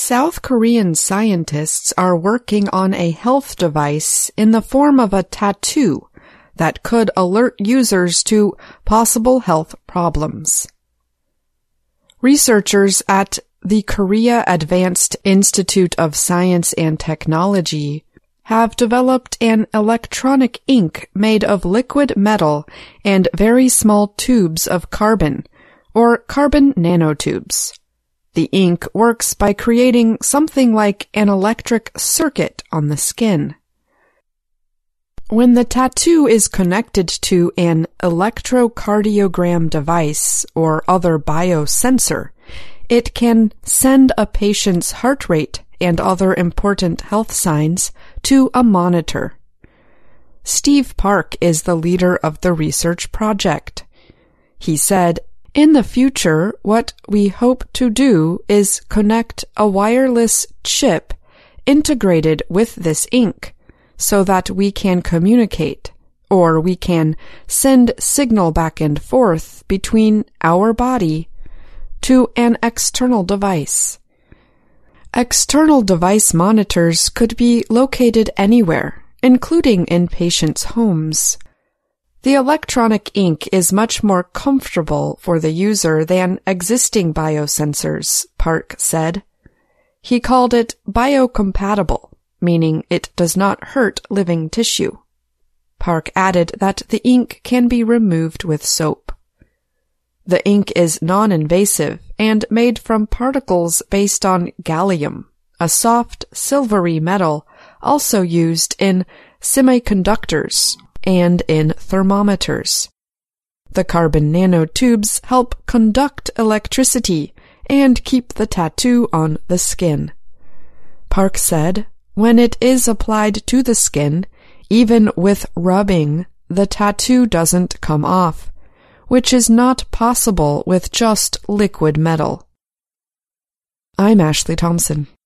South Korean scientists are working on a health device in the form of a tattoo that could alert users to possible health problems. Researchers at the Korea Advanced Institute of Science and Technology have developed an electronic ink made of liquid metal and very small tubes of carbon, or carbon nanotubes. The ink works by creating something like an electric circuit on the skin. When the tattoo is connected to an electrocardiogram device or other biosensor, it can send a patient's heart rate and other important health signs to a monitor. Steve Park is the leader of the research project. He said, "In the future, what we hope to do is connect a wireless chip integrated with this ink so that we can communicate, or we can send signal back and forth between our body to an external device." External device monitors could be located anywhere, including in patients' homes. The electronic ink is much more comfortable for the user than existing biosensors, Park said. He called it biocompatible, meaning it does not hurt living tissue. Park added that the ink can be removed with soap. The ink is non-invasive and made from particles based on gallium, a soft, silvery metal also used in semiconductors and in thermometers. The carbon nanotubes help conduct electricity and keep the tattoo on the skin. Park said, "When it is applied to the skin, even with rubbing, the tattoo doesn't come off, which is not possible with just liquid metal." I'm Ashley Thompson.